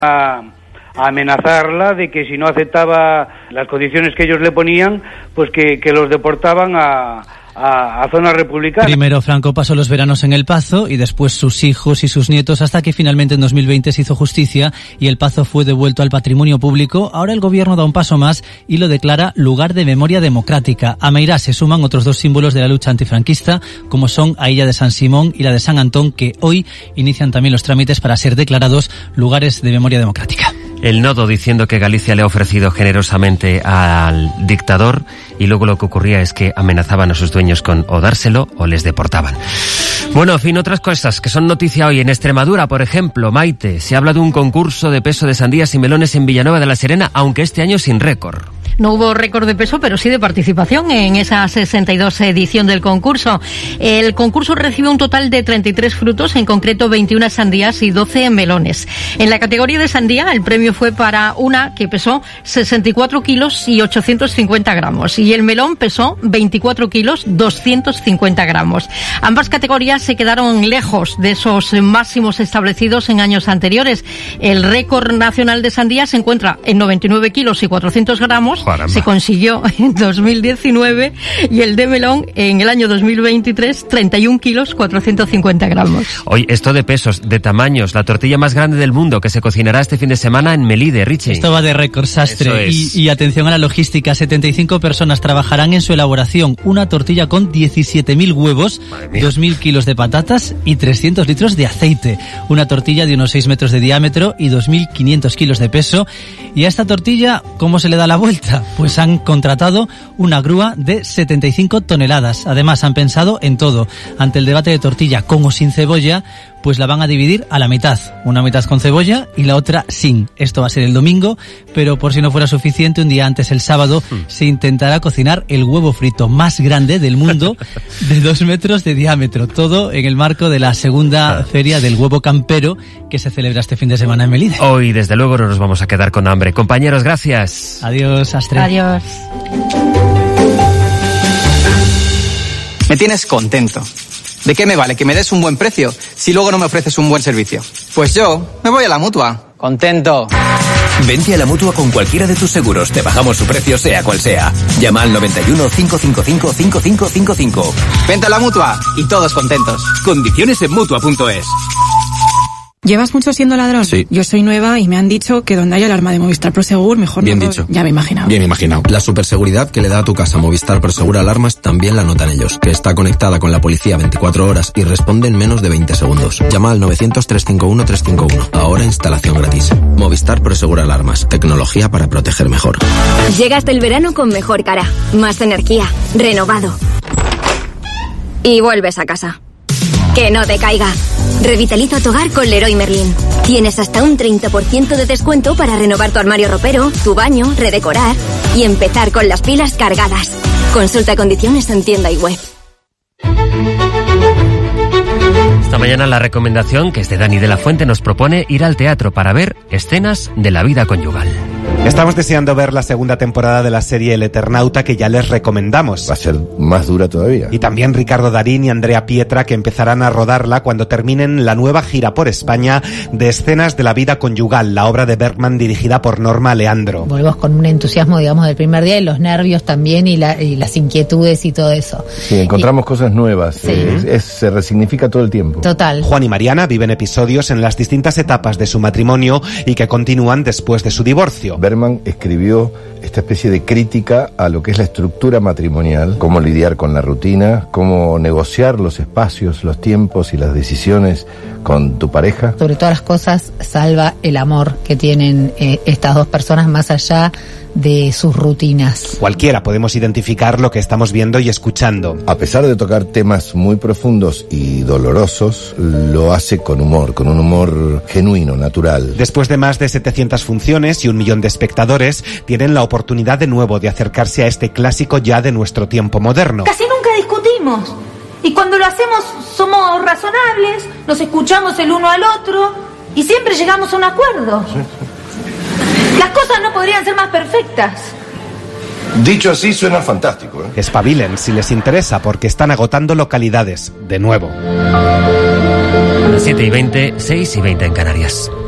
a amenazarla de que si no aceptaba las condiciones que ellos le ponían, pues que los deportaban a zonas republicanas. Primero Franco pasó los veranos en El Pazo y después sus hijos y sus nietos, hasta que finalmente en 2020 se hizo justicia y El Pazo fue devuelto al patrimonio público. Ahora el gobierno da un paso más y lo declara lugar de memoria democrática. A Meirás se suman otros dos símbolos de la lucha antifranquista, como son Ailla de San Simón y la de San Antón, que hoy inician también los trámites para ser declarados lugares de memoria democrática. El Nodo diciendo que Galicia le ha ofrecido generosamente al dictador y luego lo que ocurría es que amenazaban a sus dueños con o dárselo o les deportaban. Bueno, en fin, otras cosas que son noticia hoy en Extremadura, por ejemplo, Maite, se habla de un concurso de peso de sandías y melones en Villanueva de la Serena, aunque este año sin récord. No hubo récord de peso, pero sí de participación en esa 62 edición del concurso. El concurso recibe un total de 33 frutos, en concreto 21 sandías y 12 melones. En la categoría de sandía, el premio fue para una que pesó 64 kilos y 850 gramos. Y el melón pesó 24 kilos, 250 gramos. Ambas categorías se quedaron lejos de esos máximos establecidos en años anteriores. El récord nacional de sandía se encuentra en 99 kilos y 400 gramos. Caramba. Se consiguió en 2019 y el de melón en el año 2023, 31 kilos, 450 gramos. Hoy, esto de pesos, de tamaños, la tortilla más grande del mundo que se cocinará este fin de semana en Melide, Richie. Esto va de récord, Sastre. Y atención a la logística, 75 personas trabajarán en su elaboración. Una tortilla con 17.000 huevos, 2.000 kilos de patatas y 300 litros de aceite. Una tortilla de unos 6 metros de diámetro y 2.500 kilos de peso. Y a esta tortilla, ¿cómo se le da la vuelta? Pues han contratado una grúa de 75 toneladas. Además, han pensado en todo. Ante el debate de tortilla con o sin cebolla, pues la van a dividir a la mitad. Una mitad con cebolla y la otra sin. Esto va a ser el domingo, pero por si no fuera suficiente, un día antes, el sábado, se intentará cocinar el huevo frito más grande del mundo, de 2 metros de diámetro. Todo en el marco de la segunda feria del huevo campero que se celebra este fin de semana en Melide. Hoy, desde luego, no nos vamos a quedar con hambre. Compañeros, gracias. Adiós, Astre. Adiós. Me tienes contento. ¿De qué me vale que me des un buen precio si luego no me ofreces un buen servicio? Pues yo me voy a la Mutua. Contento. Vente a la Mutua con cualquiera de tus seguros. Te bajamos su precio, sea cual sea. Llama al 91 555 5555. Vente a la Mutua y todos contentos. Condiciones en Mutua.es. ¿Llevas mucho siendo ladrón? Sí. Yo soy nueva y me han dicho que donde hay alarma de Movistar Prosegur, mejor Bien no. dicho. Ya me he imaginado. Bien imaginado. La superseguridad que le da a tu casa Movistar Prosegur Alarmas también la notan ellos, que está conectada con la policía 24 horas y responde en menos de 20 segundos. Llama al 900-351-351. Ahora instalación gratis. Movistar Prosegur Alarmas. Tecnología para proteger mejor. Llegaste el verano con mejor cara, más energía, renovado. Y vuelves a casa. Que no te caiga. Revitaliza tu hogar con Leroy Merlin. Tienes hasta un 30% de descuento para renovar tu armario ropero, tu baño, redecorar y empezar con las pilas cargadas. Consulta condiciones en tienda y web. Esta mañana la recomendación, que es de Dani de la Fuente, nos propone ir al teatro para ver escenas de la vida conyugal. Estamos deseando ver la segunda temporada de la serie El Eternauta, que ya les recomendamos. Va a ser más dura todavía. Y también Ricardo Darín y Andrea Pietra, que empezarán a rodarla cuando terminen la nueva gira por España de escenas de la vida conyugal, la obra de Bergman dirigida por Norma Leandro. Volvemos con un entusiasmo, digamos, del primer día, y los nervios también, y las inquietudes y todo eso. Sí, encontramos cosas nuevas. Sí. Se resignifica todo el tiempo. Total. Juan y Mariana viven episodios en las distintas etapas de su matrimonio y que continúan después de su divorcio. Bergman escribió esta especie de crítica a lo que es la estructura matrimonial, cómo lidiar con la rutina, cómo negociar los espacios, los tiempos y las decisiones con tu pareja. Sobre todas las cosas, salva el amor que tienen estas dos personas más allá de sus rutinas. Cualquiera podemos identificar lo que estamos viendo y escuchando. A pesar de tocar temas muy profundos y dolorosos, lo hace con humor, con un humor genuino, natural. Después de más de 700 funciones y 1 millón de espectadores, tienen la oportunidad de nuevo de acercarse a este clásico ya de nuestro tiempo moderno. Casi nunca discutimos. Y cuando lo hacemos somos razonables, nos escuchamos el uno al otro y siempre llegamos a un acuerdo. Las cosas no podrían ser más perfectas. Dicho así, suena fantástico, ¿eh? Espabilen si les interesa, porque están agotando localidades de nuevo. 7:20, 6:20 en Canarias.